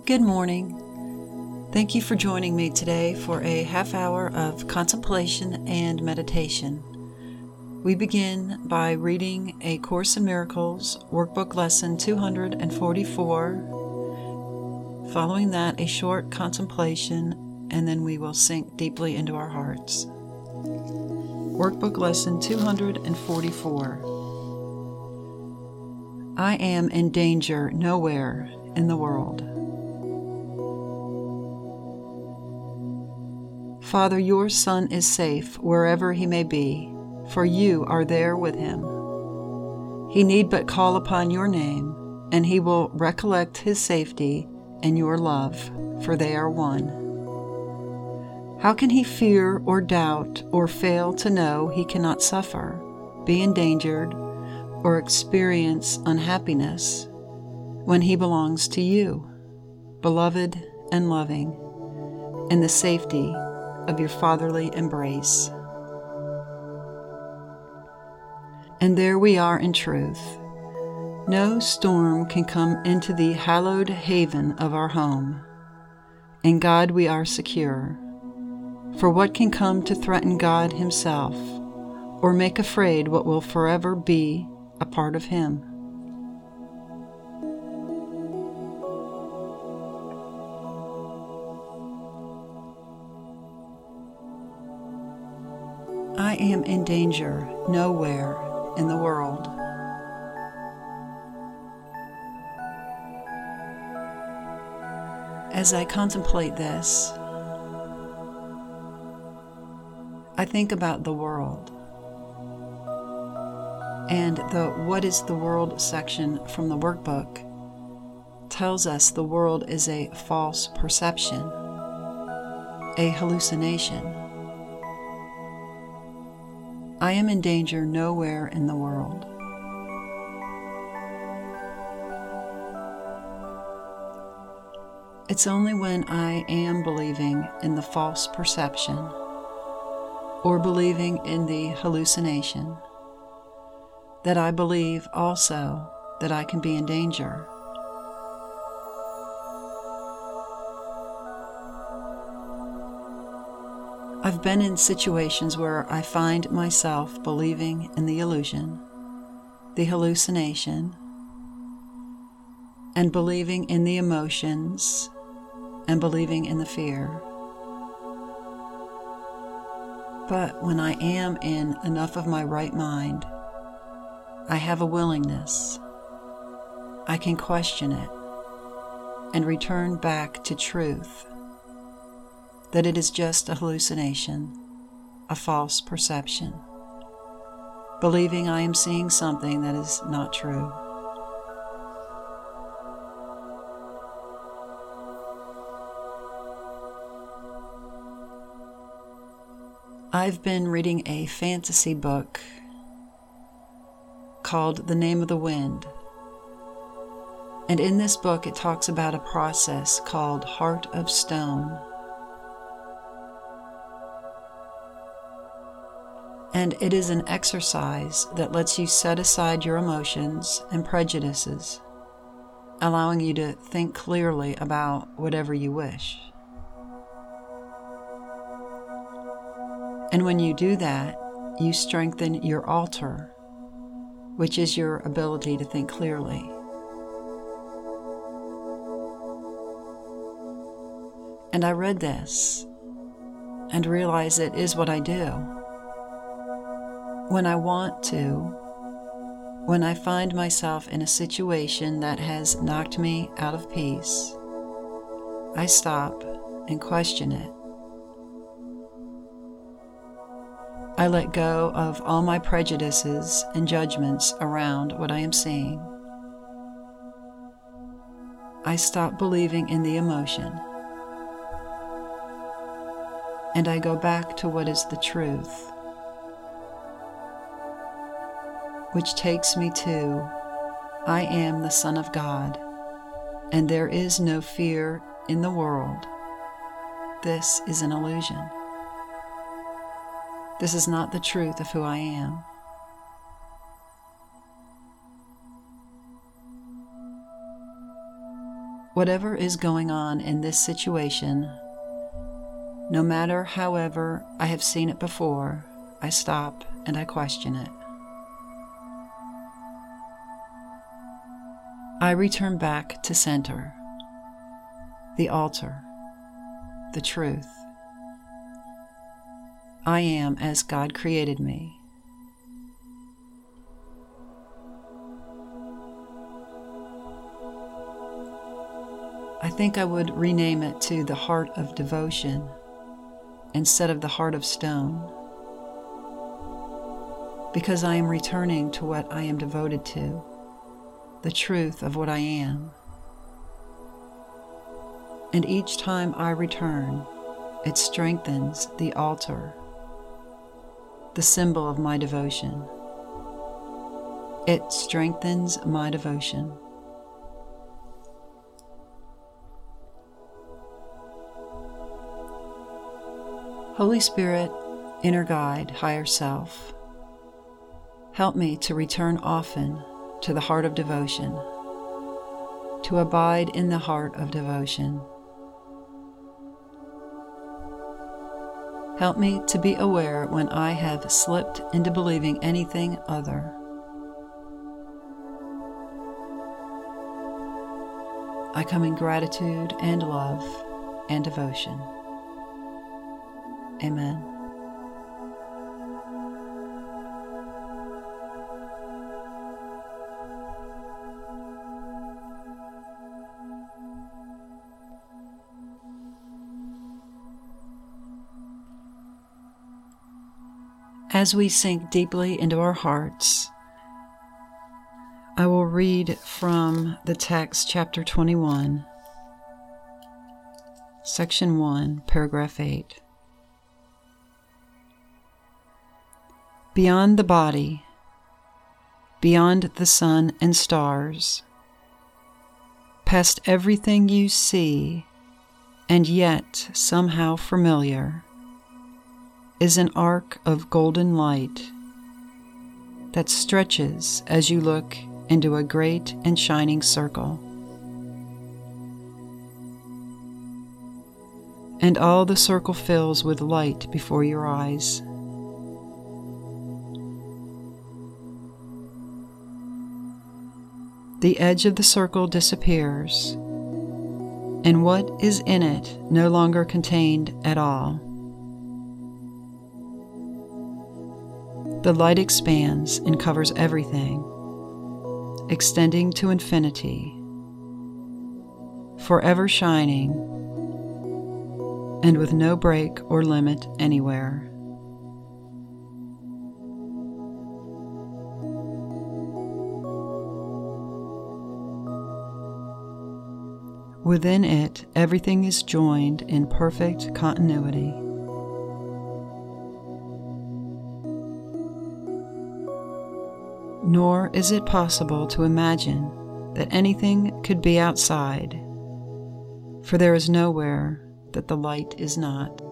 Good morning. Thank you for joining me today for a half hour of contemplation and meditation. We begin by reading A Course in Miracles, Workbook Lesson 244. Following that, a short contemplation, and then we will sink deeply into our hearts. Workbook Lesson 244. I am in danger nowhere in the world. Father, your Son is safe wherever he may be, for you are there with him. He need but call upon your name, and he will recollect his safety and your love, for they are one. How can he fear or doubt or fail to know he cannot suffer, be endangered, or experience unhappiness when he belongs to you, beloved and loving, in the safety of your fatherly embrace? And there we are in truth. No storm can come into the hallowed haven of our home. In God we are secure. For what can come to threaten God himself, or make afraid what will forever be a part of him? I am in danger nowhere in the world. As I contemplate this, I think about the world. And the What is the World section from the workbook tells us the world is a false perception, a hallucination. I am in danger nowhere in the world. It's only when I am believing in the false perception or believing in the hallucination that I believe also that I can be in danger. I've been in situations where I find myself believing in the illusion, the hallucination, and believing in the emotions, and believing in the fear. But when I am in enough of my right mind, I have a willingness. I can question it and return back to truth, that it is just a hallucination, a false perception, believing I am seeing something that is not true. I've been reading a fantasy book called The Name of the Wind. And in this book it talks about a process called Heart of Stone. And it is an exercise that lets you set aside your emotions and prejudices, allowing you to think clearly about whatever you wish. And when you do that, you strengthen your altar, which is your ability to think clearly. And I read this and realized it is what I do. When I want to, when I find myself in a situation that has knocked me out of peace, I stop and question it. I let go of all my prejudices and judgments around what I am seeing. I stop believing in the emotion, and I go back to what is the truth, which takes me to, I am the Son of God, and there is no fear in the world. This is an illusion. This is not the truth of who I am. Whatever is going on in this situation, no matter however I have seen it before, I stop and I question it. I return back to center, the altar, the truth. I am as God created me. I think I would rename it to the heart of devotion instead of the heart of stone, because I am returning to what I am devoted to, the truth of what I am. And each time I return, it strengthens the altar, the symbol of my devotion. It strengthens my devotion. Holy Spirit, inner guide, higher self, help me to return often to the heart of devotion, to abide in the heart of devotion. Help me to be aware when I have slipped into believing anything other. I come in gratitude and love and devotion. Amen. As we sink deeply into our hearts, I will read from the text, chapter 21, section 1, paragraph 8. Beyond the body, beyond the sun and stars, past everything you see and yet somehow familiar, is an arc of golden light that stretches as you look into a great and shining circle. And all the circle fills with light before your eyes. The edge of the circle disappears, and what is in it no longer contained at all. The light expands and covers everything, extending to infinity, forever shining, and with no break or limit anywhere. Within it, everything is joined in perfect continuity. Nor is it possible to imagine that anything could be outside, for there is nowhere that the light is not.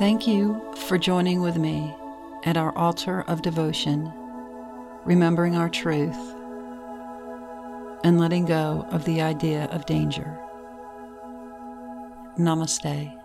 Thank you for joining with me at our altar of devotion, remembering our truth and letting go of the idea of danger. Namaste.